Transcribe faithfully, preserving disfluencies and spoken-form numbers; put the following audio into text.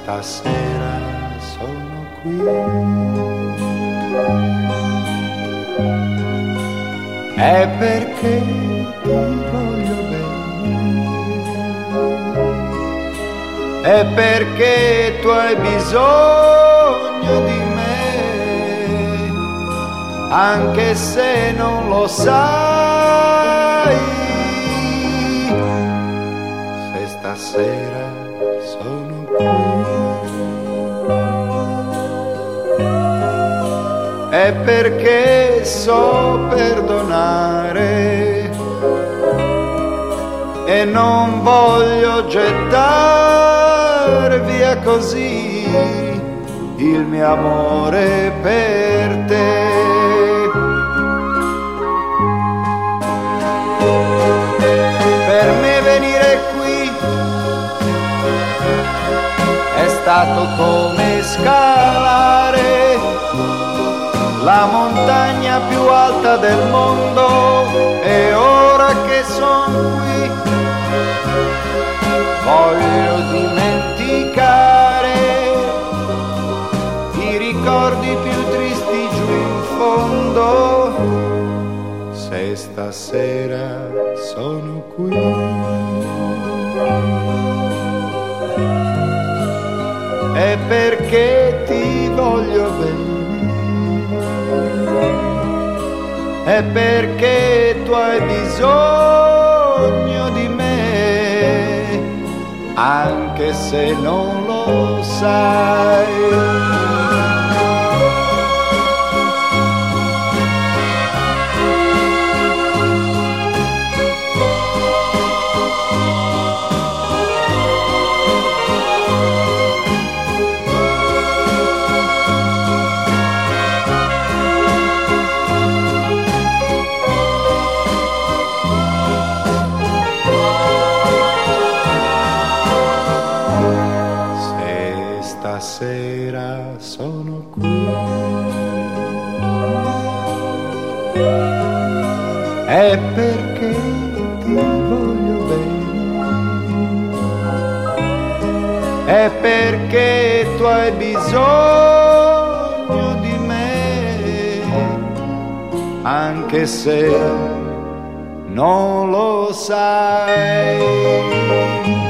stasera sono qui è perché ti voglio bene, è perché tu hai bisogno di me, anche se non lo sai, se stasera sono qui è perché so perdonare e non voglio gettare via così il mio amore per te. Per me venire qui è stato come scalare la montagna più alta del mondo, e ora che sono qui voglio dimenticare i ricordi più tristi giù in fondo, se stasera sono qui è perché ti voglio bene, è perché tu hai bisogno di me, anche se non lo sai. Stasera sono qui è perché ti voglio bene, è perché tu hai bisogno di me, anche se non lo sai.